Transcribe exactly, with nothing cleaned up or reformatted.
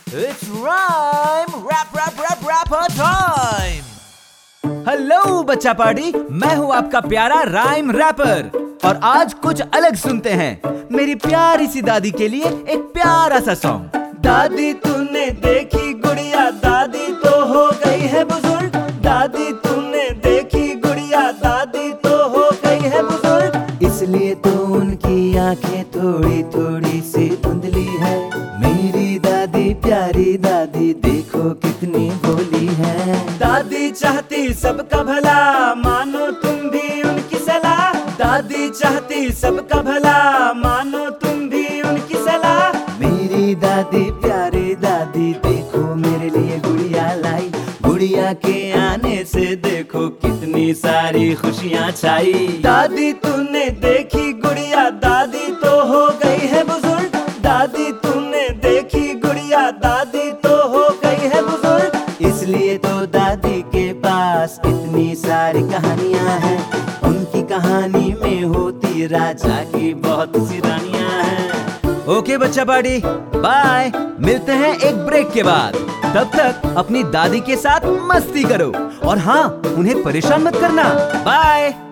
It's rhyme rap rap rap rapper time. Hello बच्चा party, मैं हूँ आपका प्यारा राइम रैपर और आज कुछ अलग सुनते हैं मेरी प्यारी सी दादी के लिए एक प्यारा सा सॉन्ग। दादी तूने देखी गुड़िया, दादी तो हो गई है बुजुर्ग। दादी तूने देखी गुड़िया, दादी तो हो गई है बुजुर्ग। इसलिए तो उनकी आंखें थोड़ी थोड़ी सी धुंधली है। मेरी दादी प्यारी दादी देखो कितनी भोली है। दादी चाहती सबका भला, मानो तुम भी उनकी सलाह। दादी चाहती सबका भला, मानो तुम भी उनकी सलाह। मेरी दादी प्यारी दादी देखो मेरे लिए गुड़िया लाई। गुड़िया के आने से देखो कितनी सारी खुशियाँ छाई। दादी तूने देखी गुड़िया, दादी तो हो गई है बुजुर्ग। दादी तूने देखी गुड़िया, दादी तो हो गई है बुजुर्ग। इसलिए तो दादी के पास इतनी सारी कहानियाँ हैं। उनकी कहानी में होती राजा की बहुत सी रानियाँ हैं। ओके बच्चा पार्टी, बाय। मिलते हैं एक ब्रेक के बाद। तब तक अपनी दादी के साथ मस्ती करो और हाँ, उन्हें परेशान मत करना। बाय।